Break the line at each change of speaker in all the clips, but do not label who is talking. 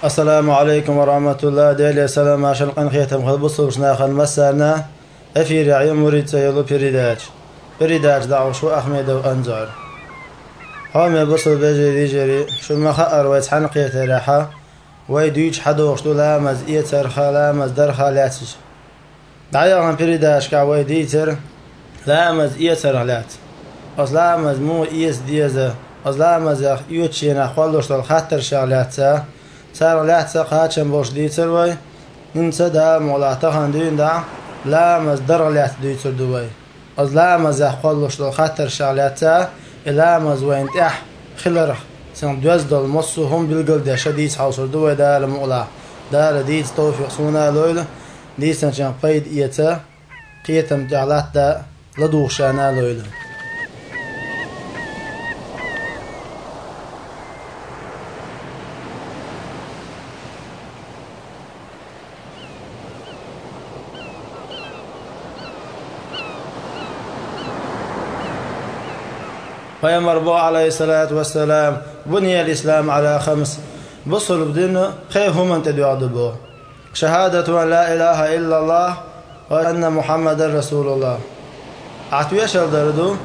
السلام عليكم ورحمة الله. ديلي السلام عشان قنخيتم خلبصوا بشناخن مسارنا أفي رعي مريد سيلو بريداج دعو شو أحمد وأنزعر هم يبصوا بجري جري شو ما خأر ويتحن قيت راحة ويدوش حدوش دو لامز إيتر خلامز در خالاتش دعيهم بريداج كعوي ديتر لامز إيتر علات أص لامز مو إيس ديزة أص لامز يوتشينا خلوش الخطر شغلاتها صار لاتسا قاتشن بوش ديتر وي ننسى دا مولاتخان دين دا لامز در لات ديتر دوي أص لامز خلوش الخطر شغلاتها لامز وين تح خلرخ سن دوز دول مصو هم بالقل دا شديد حوصر دوي دا لمولا دا لديد توفيق سونا لويل دي سنشان قيد إيتا قيتم جعلات دا لدوخشانا لويل ويمر عليه الصلاة والسلام بني الإسلام على 5 بصل بدين خيفهم أن تدعوا دبو شهادة أن لا إله إلا الله وأن محمد رسول الله عتويش الدردو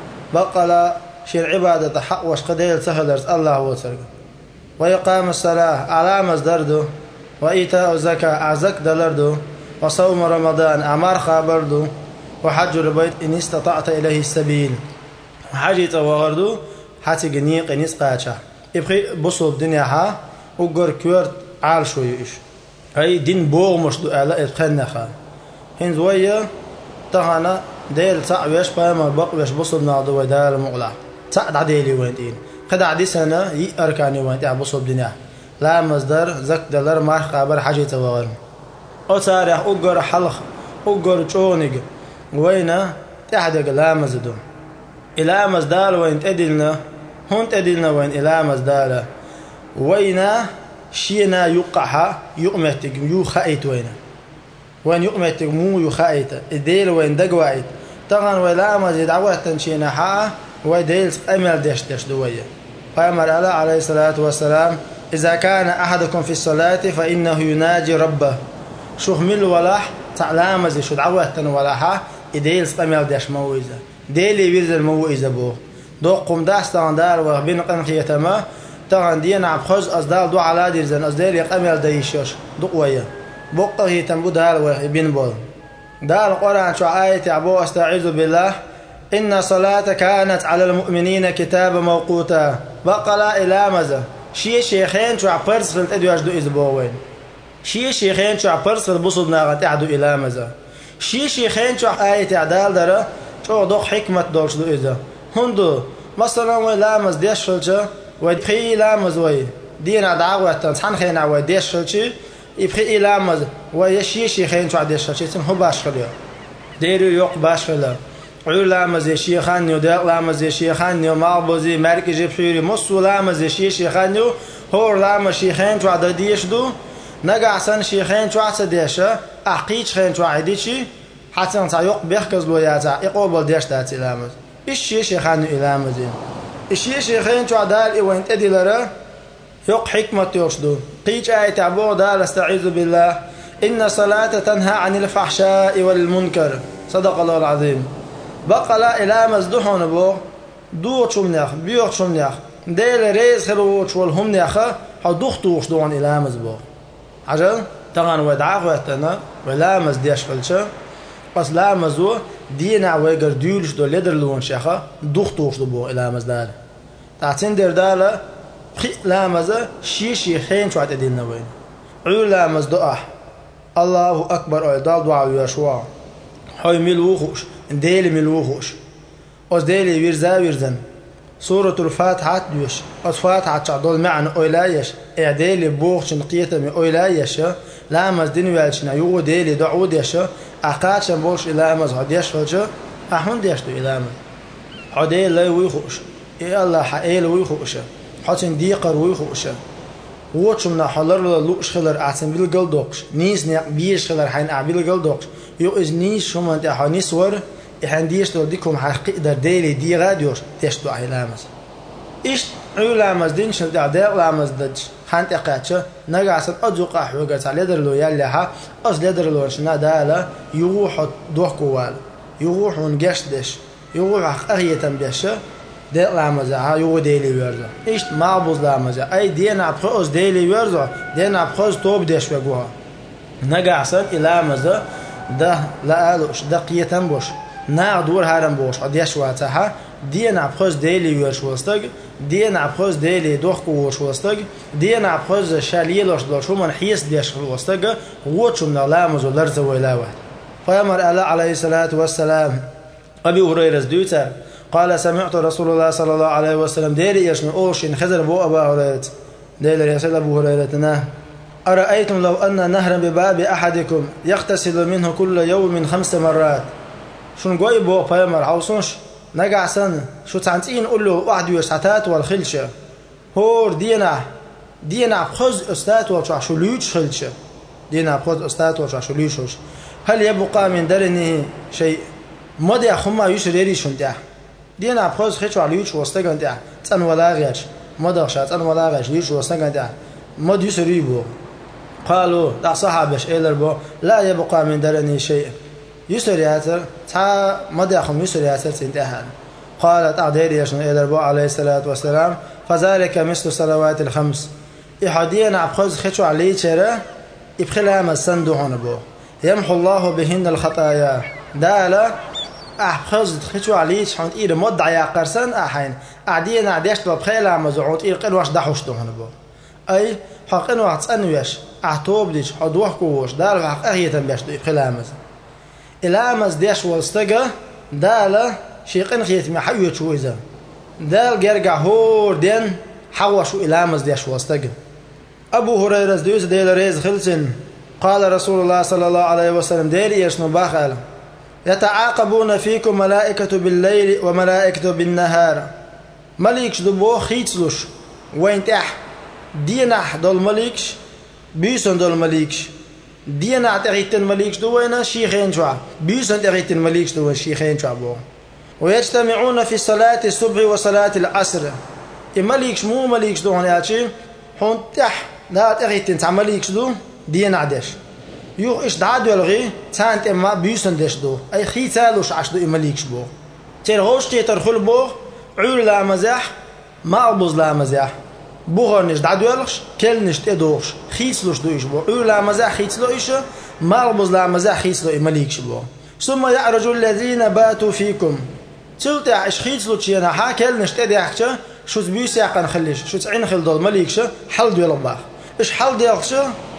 بقى شير عبادة حق وش قديل سهلرز الله وترك ويقام الصلاة على مصدردو وإيتاء الزكاة أعزك دلردو وصوم رمضان أمار خابردو وحج البيت إن استطعت إليه السبيل حاجة وغردو حتى جنيق نسقاچا يبقى بصوا الدنيا ها وقر كورت عال شويش هاي دين بوغ مش دو على الخنخه هن زويه تهانا ديل صعب يش ما بقى بصوا ناضو دار مغلا صعد عديلي وينتين قد عدي سنه يركاني وينت بصوا الدنيا لا مصدر زك دلر ما خبر حاجة وغر او صارح وقر حلق وقر چونق وينا تحدق لا مزدو إلى مزدال وين تدلنا هون تدلنا وين إلى مزدال وينا شينا يقعها يقمتك يو خايت وين يقمتك مو يخايت الديل وين دقوايت طبعا ولا مزيد عوات شينا حا وديل أمل دش دوية فأمر عليه الصلاة والسلام إذا كان أحدكم في الصلاة فإنه يناجي ربه شوخ مل ولاح تعلام زي شو عوات ولاحا الديل أمل دش مويزة ديلي بيرزل مو إذا بو دوقم داستان دار وبين قنخيتما طبعا دينا عبخوز أصدال دو على ديرزن أصدال يقمل دايشوش دقوية بقى هي تنبو دار وبين بول دار القرآن شو آية عبو أستعيذ بالله إن صلاة كانت على المؤمنين كتاب موقوتا بقى لا إلى مزا شي شيخين شو عبرس في الأدواج دو إزبوين شي شيخين شو عبرس في البصد ناغت عدو إلى مزا شي شيخين شو آية عدال داره شو دوق حكمة دولش دو إذا هندو مثلا ويلامز ديش شلشة ويبخي لامز وي دينا دعوة تنسحن خينا وي ديش شلشة يبخي لامز ويشيشي خين شو عديش شلشة تم هو باش خليه ديرو يوق باش خليه علو لامز يشي خانيو داق لامز يشي خانيو معبوزي مركز بحيري مصو لامز يشي خانيو هو لامز شيخين شو عدد ديش دو نقع سن شيخين شو عدد ديشة أحقيش خين شو عديشي حتى نصع يق بيحكز له ياتع يقوبل ديش تات إلامز إيش شيخان إلامزين إيش شيخين شو عدال وين تدي لره يق حكمة يرشدو قيج آية عبو دال استعيذ بالله إن صلاة تنهى عن الفحشاء والمنكر صدق الله العظيم بقى لا إلامز دحون بو دوت شو منيخ بيوت شو منيخ ديل ريز خلوت شو الهم نيخه حو دختوش دوان إلامز بو عجل طبعا ودعاق وقتنا وإلامز ديش فلشه بس لا مزو دينا ويقر ديولش دو ليدر لون شيخه دوختوش دو بو إلى مزدال تعتين دير دالة بخي لا مزا شي خين شو عتديلنا وين علو لا مزدو الله أكبر أيضال دعا ويشوا حي ملوخوش ديلي ملوخوش أز ديلي ويرزن سورة الفاتحة دوش أز فاتحة تعدول معنى أولايش إعديلي بوخش نقيتة من أولايش لا مزدين والشنا يو ديلي دعو ديش أقاتشن بوش إلى أمز هديش فلجة أحمد ديشتو إلى أمز هديل لا ويخوش إيه الله حقيل ويخوش حتن ديقر ويخوش ووتشمنا حلر لوش خلر أحسن بالقلدوش نيس بيش خلر حين أعبالقلدوش يو إز نيس شو من تحنيس ور إحنا ديشتو ديكم حقيقة ديلي دي غاديوش ديشتو إلى أمز إيش علو لامز دينش الأعداء لامز دج خانت أقاتش نجعسن أزوق أحوجت على لدر لو يلها أز لدر لو شنا دالا يروح دوح كوال يروح ونجشدش يروح أغية بيش ده لامزة يو ديلي ورزة إيش معبوز لامزة أي دينا بخوز ديلي ورزة دينا بخوز توب ديش بجوها نجعسن لامزة ده لا ألوش ده قية بوش نعدور هرم بوش عديش واتها دينا بخوز ديلي ورش وستج دينا بخوز ديلي دوخ وش وستج دينا بخوز شاليلوش دوشو من حيس ديش وستج ووتشو من لامزة لرزة ولاوه فيمر عليه الصلاة والسلام أبي هريرة دوتا قال سمعت رسول الله صلى الله عليه وسلم ديري يشن أوشين خزر بو أبا هريرة ديري يسأل أبو هريرة أرأيتم لو أن نهرا بباب أحدكم يغتسل منه كل يوم 5 مرات شون قوي بو فيمر عوصنش نقع سن شو تعنتين قول له واحد يسعتات والخلشة هور دينا بخز أستات وشو ليوش خلشة دينا بخز أستات وشو ليوش هل يبقى من درنه شيء مدى خما يشريري شنده دينا بخز خيش عليوش وستجنده تن ولا غيش مدى شات تن ولا غيش ليوش وستجنده مدى يسريبو قالوا لا صحابش إلربو لا يبقى من درنه شيء يسرياتر تا مدى خم يسرياتر تنتهى قالت أعديري يشن إلربو عليه الصلاة والسلام فذلك مثل صلوات الخمس إحدينا بخز خيش عليه شره يبخلها مسندو هنبو يمحو الله بهن الخطايا دالا أحخز تخشوا عليه حنت إير مدة يا قرسن أحين أعدينا عديش بخيلة مزعوت إير قل واش دحوش دهنبو أي حقن واحد سنويش أحتوب ديش حدوح كوش دال حق أهية بيش دو بخيلة مز الامز ديش والستجا دالا شيقن خيت ما حيو شويزا دال جرجع هور دين حوشوا الامز ديش والستجا أبو هريرة دوس ديل ريز خلسن قال رسول الله صلى الله عليه وسلم ديري يشنو باخل يتعاقبون فيكم ملائكة بالليل وملائكة بالنهار مليكش دبو خيتلوش وين تح دينح دول مليكش بيسون دول مليكش دينح تغيتن مليكش دو وين شيخين شوا بيسون تغيتن مليكش دو شيخين شوا بو ويجتمعون في صلاة الصبح وصلاة العصر مليكش مو مليكش دو هنياتشي هون تح لا تغيتن تع مليكش دو دينح ديش يو إيش دعادو الغي تانت إما بيسن ديش دو أي خي تالوش عشدو إما ليكش بو تيرغوش تيترخل بو عول لا مزاح ما أبوز لا مزاح بوغرنش دعادو الغش كلنش تيدوش خيسلوش دو إيش بو عول لا مزاح خيسلو إيش ما أبوز لا مزاح خيسلو إما ليكش بو ثم يعرج الذين باتوا فيكم تلتع إيش خيسلو تشينا حا كلنش تيديحش شو تبيس يعقن خليش شو تعين خل دول مليكش حل دو يلباخ إيش حل ديالكش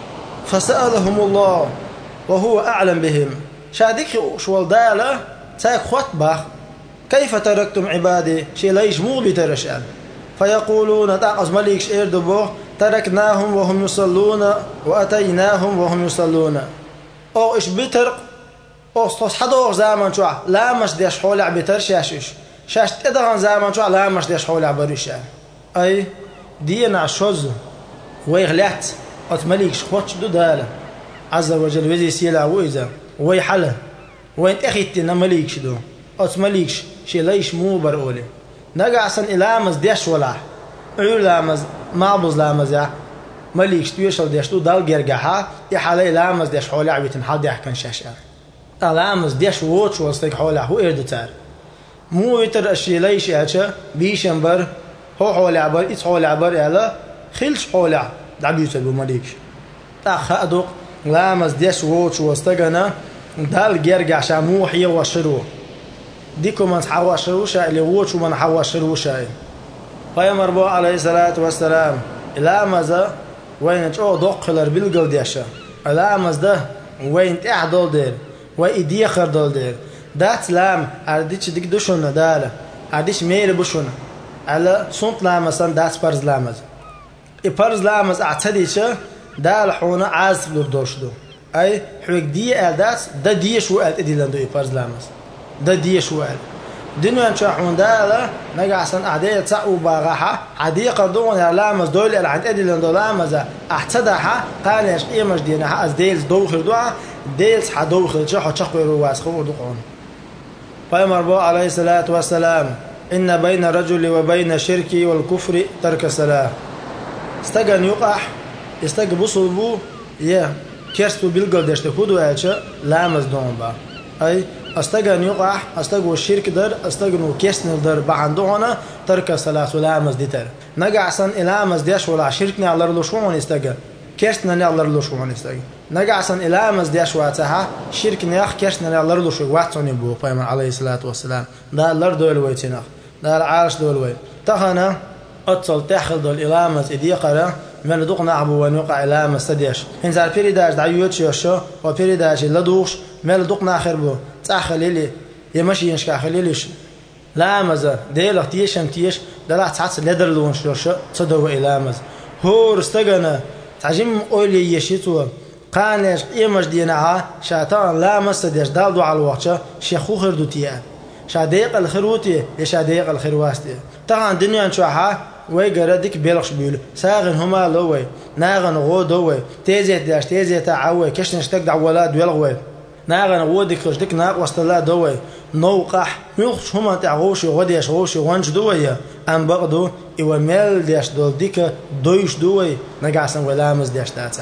فسألهم الله وهو أعلم بهم شادك شو الدالة تاك خطبة كيف تركتم عبادي شي ليش مو بترشان فيقولون تاقز مليكش إردبو تركناهم وهم يصلون وأتيناهم وهم يصلون أو إيش بترق أو صحدوغ زامن شو لا مش ديش حولع بترشاشش شاش تدغن زامن شو لا مش ديش حولع بريشان أي دينا شوز ويغلعت أتمليكش خوتش دو دالة عز وجل وزي سيلا وإذا وي حلا وين أخيتنا مليكش دو أتمليكش شي ليش مو برولي نقع سن إلامز ديش ولا إلامز معبوز لامز يا مليكش تويشل ديش دو دال جرجها يحلا إلامز ديش حولي عبيتن حد يحكن شاشة إلامز ديش ووتش وستيك حولي هو إردو تار مو يتر أشي ليش ياتش بيشنبر هو حولي عبر إيش حولي عبر يلا خلش حولي دعبيوتل بمليكش تاخ أدوق لامز ديش ووتش وستجنا دال جرجع شاموحي وشرو ديكو من حواشروشا اللي ووتش من حواشروشا فيمر بو عليه الصلاة والسلام لامز وين جو دقلر بالقل ديشا لامز ده وين تعدل دير وإيديخر دل دير دات لام أرديش ديك دوشون داله أرديش ميل بوشون على صنت لامسان دات برز لامز إبرز لامز أعتديش دال حونا عازف لردوشدو أي حوك دي ألداس دا دي شو ألد إديلاندو إبرز لامز دا دي شو ألد دينو ينشاحون دالا نقع سن أعدية تسعو باغاحة عدية قردون يا لامز دول إلا عند إديلاندو لامز أحتداحة قال يش إيمش دينها أز ديلز دوخر دوعا ديلز حدوخر جاحو تشخوي رواس خور دوقون فيمر بو عليه الصلاة والسلام إن بين الرجل وبين الشرك والكفر ترك الصلاة استجن يقح استج بصل بو يا كرستو بالقل دشت كودو أشة لامز دون با أي استجن يقح استجو الشرك در استجنو كيسن در بعندونا ترك صلاة لامز ديتر نجع سن إلامز ديش ولا شركني على رلوشون استجن كرسنا على رلوشون استجن نجع سن إلامز ديش واتها شركني أخ كرسنا على رلوشون واتوني بو فيما عليه الصلاة والسلام ده الأرض دول ويتنا ده العرش دول ويت تهنا أتصل تأخذ الإلامز إديقرة من دوقنا عبو ونوقع إلامز تديش إنزال بيريداش دعيوت يوشو وبيريداش لدوش من دوقنا آخر بو تأخليلي يمشي ينشك أخليليش لامز ديلخ تيشم تيش دلع تحس لدر لون شوش صدوا إلامز هو استجنا تعجم أولي يشيتوا قانش إيمش دينها شاتان لامز تديش دالدو على الوقت شيخو خردوتيه شاديق الخروتي يشاديق الخرواتي طبعا الدنيا نشوحها ويقردك بيلخش بيقول ساغن هما لوي ناغن غودوي تيزيت داش تيزيت عوي كش نشتك دعولاد ويلغوي ناغن غودك خشدك ناق وستلا دوي نوقح يخش هما تعغوش غديش غوش وانش دوي ام بغدو يوميل داش دول ديك دويش دوي نقعسن ولامز داش داتا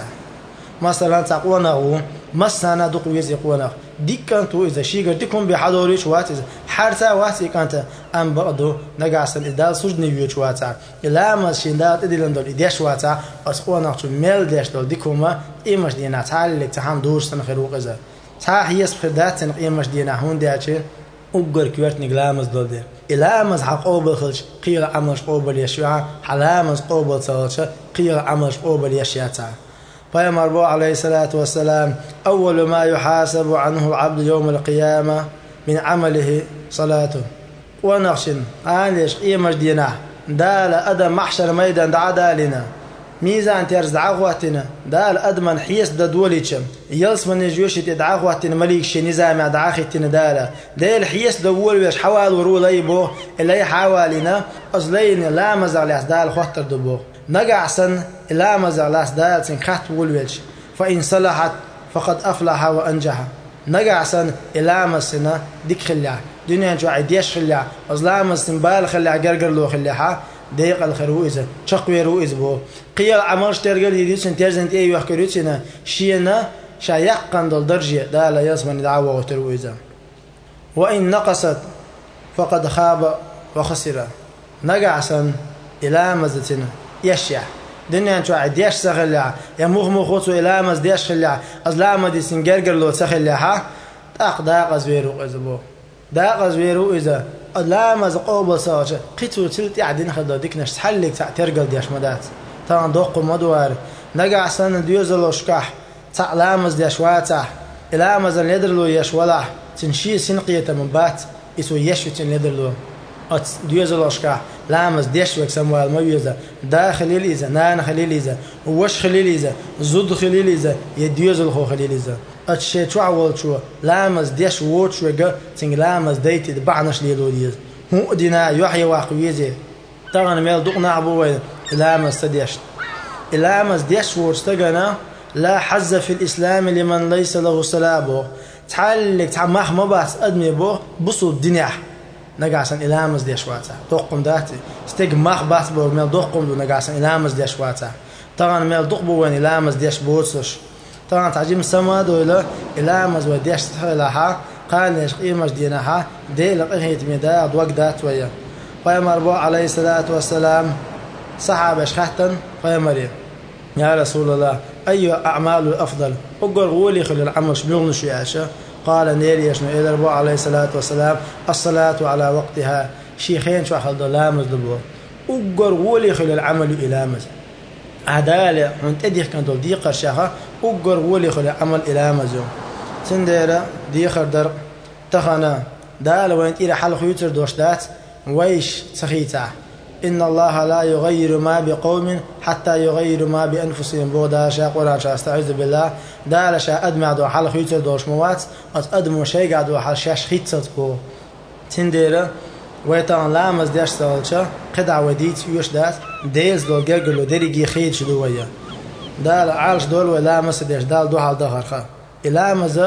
مثلا تقونا مسانا دوق ويزيقونا ديكانتو إذا شيء قديكم بحضوريش واتز حرتا واتي كانت أم بعدو نجاسن إدال سجني بيوش واتا إلا ما شيندات إدلن دول إديش واتا أسقونا نقطو ميل ديش دول ديكوما إيمش دينا تعالي لك تحام دورش تنخيروق إذا تاح هي سبخدات تنق إيمش دينا هون دياتي أقر كويرت نقلامز دول دير إلا ما حق قوبل خلش قيل عملش قوبل يشيع حلامز قوبل صلش قيل عملش قوبل يشيعتا فيما عليه الصلاة والسلام أول ما يحاسب عنه العبد يوم القيامة من عمله صلاته ونخشن عاليش إيمش دينا دال أدم محشر ميدان دعا دالنا ميزان تيرز دعاغواتنا دال أدمن حيس دوليتشم يلس من جيوش تدعاغواتنا مليكش نظام دعاختنا دالا ديل حيس دول ويش حوال ورو ليبو اللي حوالينا أصلين لا مزال دال خطر دبو نجعسن إلا مزالاس دالسن خات ولويش فإن صلحت فقد أفلح وأنجح نجعسن إلا مسنا ديك خلع دنيا جوع ديش خلع أظلام السنبال خلع جرجر لو خلعها ديق الخرويزة شقوي رويز بو قيل عمرش ترجل يديسن ترزنت أي وحكروتنا شينا شايقن دل درجة دالا يسمن دعوة وترويزة وإن نقصت فقد خاب وخسر نجعسن إلا مزتنا يشيع دنيا نشوع ديش سخلع يا مخ إلى مز ديش خلع أزلام دي سنجرجر لو سخلعها داق زويرو إزبو داق زويرو إذا أزلام زقوب صاج قتو تلت يعدين خدا ديك نش حلك ترجل ديش مدات طبعا دوق مدوار نجع سن ديوزلو شكح تعلامز ديش واتح إلى مز الندرلو يش ولا تنشي سنقية من بات يسو يشو تندرلو أت ديوزلو شكح لامز ديش وك سموال مويزة دا خليل إذا نان خليل إذا وش خليل إذا زود خليل إذا يديوزل خو خليل إذا أتشي تعول شو لامز ديش ووتش وجا تين لامز ديت دبعناش ليلو ديز هو دينا يحيى واقويزة طبعا ميل دقنا عبوه لامز تديش لامز ديش ووتش تجنا لا حز في الإسلام لمن ليس له صلابه تعلق تعمح مباس أدمي بو بصو الدنيا نجاسن إلامز ديش واتا دوقم داتي استيق ماخ باس بو ميل دوقم دو نجاسن إلامز ديش واتا طبعا ميل دوق بو وين إلامز ديش بوتسش طبعا تعجيم السما دولا إلامز وديش تخلها قال ليش قيمش دينها ديل قهيت ميدا دوق دات ويا فيما عليه الصلاة والسلام صحابة شختن فيمري يا رسول الله أي أعمال الأفضل أقول غولي خلي العمل شبيغن شياشة قال نيري يشنو إلى ربو عليه الصلاة والسلام الصلاة على وقتها شيخين شو أخذ لامز دبو أقول غولي خلي العمل إلامز عدالة من تديخ كان دول ديقر شاخة أقول غولي خلي العمل إلامزو سنديرة ديخر در تخنا دالة وين إلى حل خيوتر دوشدات ويش سخيتا إن الله لا يغير ما بقوم حتى يغير ما بأنفسهم بودا شاء قرآن شاء استعوذ بالله دال شاء أدمع دو حال خيوتر دوش موات أدمو شيء قاعد دو حال شاش خيتت بو تنديرة ويتان لامز ديش سالشة قدع وديت يوش دات ديز دول جرجلو ديريجي خيت شدوية دال عالش دول ولامز ديش دال دو حال دخر خا إلامز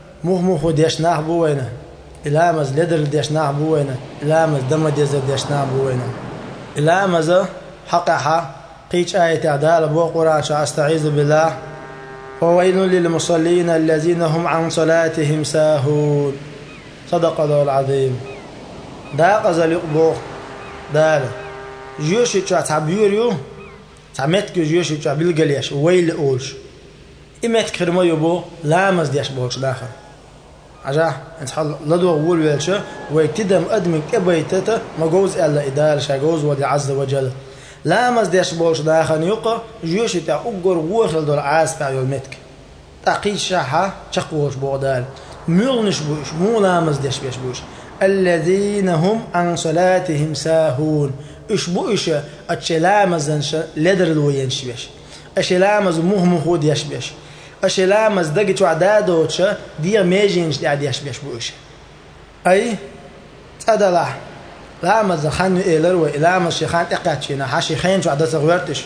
مخ ديش ناح بوينه إلامز لدر ديش ناح بوينه إلامز دم ديز ديش ناح بوينه إلامز حقها قيش آية عدالة بو قرآن أستعيذ بالله وويل للمصلين الذين هم عن صلاتهم ساهون صدق الله العظيم. دا قزل يقبو دال جيوشي تشع تعبيريو تعمتك جيوشي تشع بالقليش ويل أولش إمت كرما يبو لامز ديش بوش داخل عجاه انت حال لدو أول ويلش ويكتدم أدمك إبايتتا ما جوز إلا إدار شا جوز ودي عز وجل لامز ديش بوش داخل يقى جيوشي تع أقر ووخل دول عاس بع يومتك تقيد شاحة تقوش بودال ملنش بوش مو لامز ديش بيش بوش الذين هم عن صلاتهم ساهون إش بوش أتشلامز لدر الوينش بيش أشلامز مهم خود يش بيش أشلامز دقت وعدادو تش دير ميجينش دي عديش بيش بوش أي تأدلا لامز خانو إيلر وإلامز شيخان إقاتشينا حاشي خين وعدا صغيرتش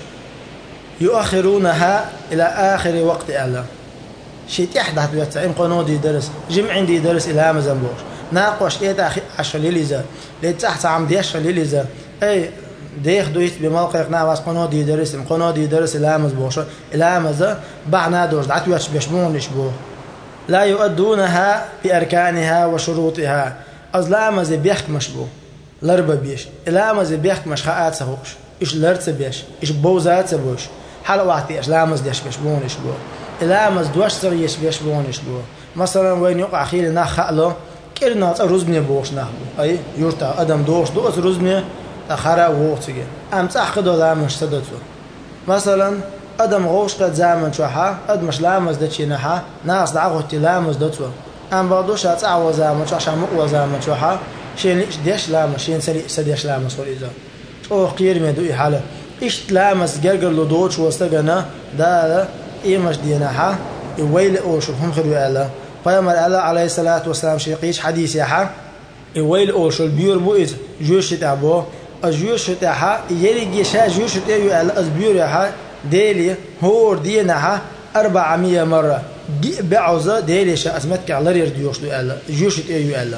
يؤخرونها إلى آخر وقت أعلى شيء تحدث بيتعين قانون دي درس جمع دي درس إلامز أمبوش ناقش إيه تأخي عشر ليليزا لتحت عم ديش ليليزا أي ديخ دويت بموقع ناواس قانون دي درس قانون دي درس إلامز بوش إلامز بعنا دوش دعتوش بيشمونش بو لا يؤدونها بأركانها وشروطها أزلامز بيحك مشبو لربا بيش إلامز بيحك مش خاءات سهوش إيش لرت بيش إيش بوزات سبوش حال وقتي إيش لامز ديش بيشمونش بو إلامز دوش سريش بيشمونش بو مثلا وين يقع خيل ناخ خأله كيرنا رزمني بوش ناخ أي يرتا أدم دوش دوس رزمني تخرا ووقتي أم تأخذ لامش سدته مثلا أدم غوش قد زامن شوحة أدمش لامز دتشينها ناس دعوت لامز دتو أم بعضوش تعو زامن شو عشان مقوى زامن شوحة شين ديش لامز شين سديش لامز وليزا أو قير مدوي حاله إيش لامز جرجر لدوش واستجنا ده إيمش دينها يويل أوش هم خلوا الله فيما الله عليه الصلاة والسلام شيقيش حديث يحا يويل أوش البيور بويز جوش تعبو الجيوش تاعها يلي جيشها جيوش تاعو على البيور ياها ديلي هو دينها 400 مرة بعوزة ديلي شا اسمتك على ريرديوش دو على جيوش تاعو على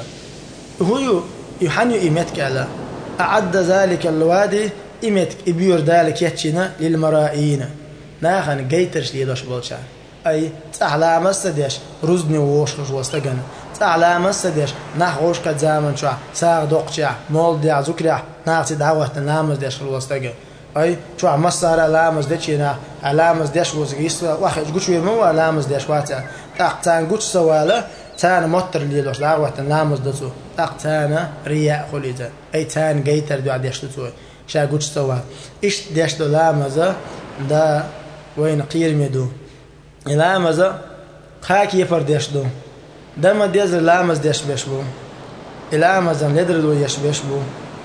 هو يحنو ايمتك على اعد ذلك الوادي ايمتك بيور ذلك يتشنا للمرائين ناخن جيترش ليدوش بولشا اي تعلى مسديش رزني ووش وستغن تعلى مسديش نخوش قد زمن شو ساغ دوقشا مول ديا زكريا ناقص دعوة نامز ديش الوستغن اي شو مسار لامز ديشنا علامز ديش وزغيس واخ جوش مو علامز ديش واتا تاقتان جوش سواله تان مطر ليدوش دعوة نامز دتو تاقتان رياء خليته اي تان جيتر دو ديش دتو شا جوش سوا ايش ديش دو لامز دا وين قير ميدو لامز خاكي فرديش دو دم ديزر لامز ديش بيشبو لامز ندر دو يش بيشبو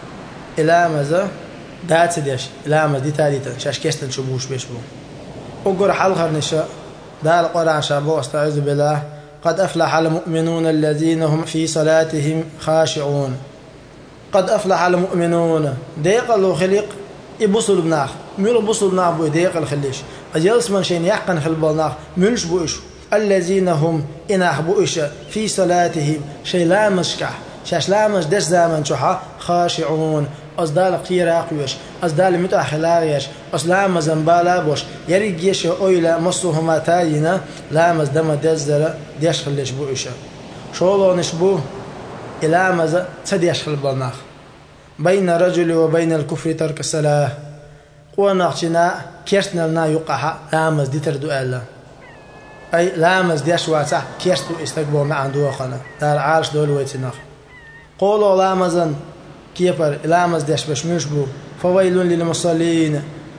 لامز دات ديش لامز دي تاليتا شاش كيستن شبوش بيشبو وقر حلقر نشاء دا القرآن شابو استعوذ بالله قد أفلح المؤمنون الذين هم في صلاتهم خاشعون قد أفلح المؤمنون ديق الله خلق يبصل بناخ ميل بصل بناخ بو ديق الخليش أجلس من شين يحقن خلبناخ ملش بوش الذين هم إناخ بوش في صلاتهم شي لامشكح شاش لامش دش زامن شوحا خاشعون أصدال قيراقيش أصدال متأخلاقيش أصلام زنبالا بوش يريجيش أويلا مصوهما تاينا لامز دم دزر ديش خليش بوش شولو نشبو إلامز تديش خلبناخ بين الرجل وبين الكفر ترك الصلاة ونقشنا كيرتنا لنا يقع لامز دي تردو ألا أي لامز ديش واتح كيرتو استقبو معا دوخنا دار عارش دول ويتناخ قولوا لامزن كيفر لامز ديش بشمش بو فويل للمصلين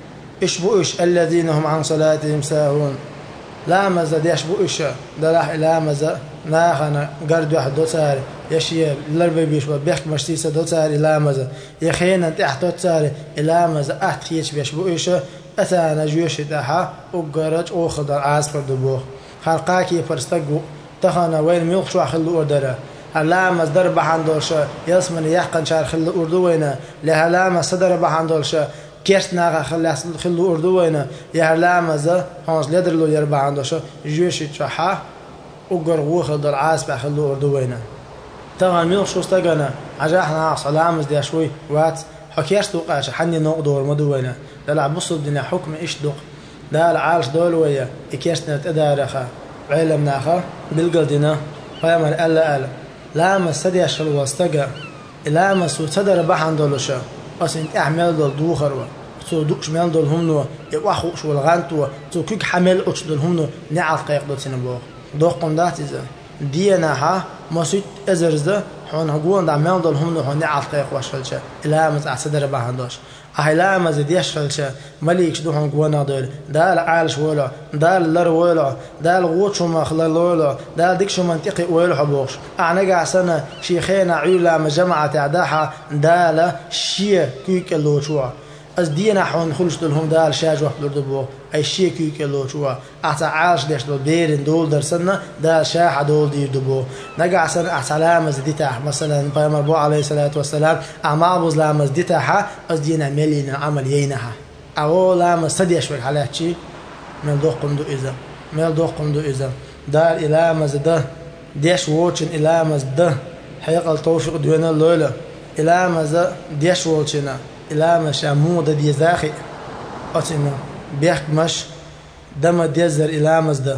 إش الذين هم عن صلاتهم ساهون لامز ديش بوش دلاح لامز ناخنا قرد واحد دوتاري يشي لربي بيش بيحك مشتيسة دوتاري لامز يخينا تحت دوتاري لامز أحتخيش بيش بوش أثانا جيوش تاحا وقرج أوخضر عاسفر دبوخ خلقاكي فرستقو تخنا وين ميوخ شو أخلو أردره هلامز درب عندولش يسمن يحقن شار خل أردوينا لهلامز صدر عندولش كيرت ناقة خل أردوينا يهلامز هونس لدرلو يربع عندولش جيوش تشحا وقرغو خل عاس بخل أردوينا طبعا ميوخ شو استجنا عجاحنا عص لامز دي شوي وات حكيش توقعش حني نقدور مدوينا دلع بصل دنا حكم إيش دوق دال عالش دول ويا إكيشنا تدارخا علم ناخا بالقلدنا فيما ألا لا ما سدي أشل واستجا لا ما سو تدر بحن دولشة بس إنت أعمل دول دوخروا تو دوكش مال دول همنو يواخو شو الغانتو تو كيك حمل أوش دول همنو نعال قيق دول سنبوغ دوقم داتيزا ديناها ما سوت أزرزة حون هقول دا مال دول همنو هون نعال قيق واشلشة لا ما أعتدر بحن دوش لا ما زديش فلشة مليكش دو هون قوانا دول دال عالش ولا دال لر ولا دال غوتشو ما خلال ولا دال ديكشو منطقي ولا حبوش أعنقع سنة شيخينا عيولا مجمعة تعداها دال شيه كيك اللوشوع از دينا حون خلش دولهم دال شاج واحد لردبو اي شي كيك اللوشوع اعتا عالش ديش دول بيرن دول درسنا دال شاح دول دي دبو نقع سنة اعتلام زديتها مثلا بيامر عليه الصلاة والسلام اعمابوز لام زديتها از دينا ملينا عمل يينها او لام صديش وك على شي مل دوقم دو اذا مل دوقم دو اذا دال الى مزده ديش ووتشن الى مزده حيقل توفيق دوينا اللولة الى مزده ديش ووتشنا إلى مش عمودة دي زاخي أتينا بيحك مش دم ديزر إلى مزده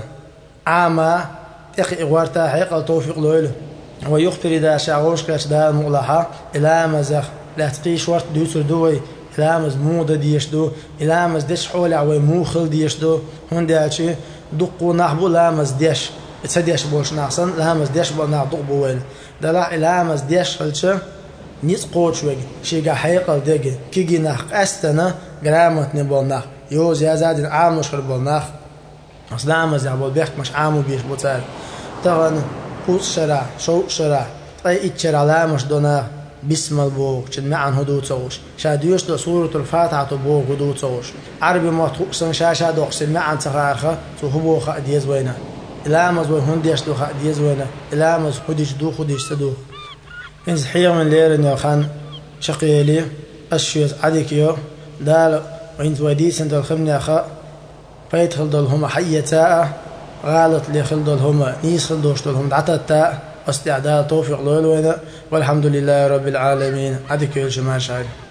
عاما تقي إغوارتا حيقل توفيق لويله ويخبر دا شعوش كاش دا المغلحة إلى مزخ لا تقيش ورت دوسر دوي إلى مز مودة ديش دو إلى مز ديش حولع ويموخل ديش دو هون ديشي دقو نحبو لا مز ديش تسديش بولش نحسن لا مز ديش بول نحدق بويل دا لا إلى مز ديش فلشه نيس قوتش وجه شيء حيقل دقي كيجي نخ أستنا جرامت نبولنا يوز يا زاد عام مش خربولنا أصلا ما زعبول بيحك مش عامو بيش بوتال طبعا قوس شرع شو شرع أي إتشرع لا مش دونا بسم البوق شد معن هدوء توش شاديوش دو سورة الفاتحة تبوق هدوء توش عربي ما تقصن شاشة دوقس معن تخارخة تهبو خديز وينا إلا مزول هنديش دو خديز وينا إلا مز خديش دو خديش تدو إن صحيح من لير إنه خان شقيلي أشياء عديك يو دال وإنت ودي سنت الخمني أخا فيدخل دولهم حية تاء غالط لي خل دولهم نيس خل دوش دولهم دعتا تاء استعداد توفيق لولونا والحمد لله رب العالمين عديك يو الجماعة شعري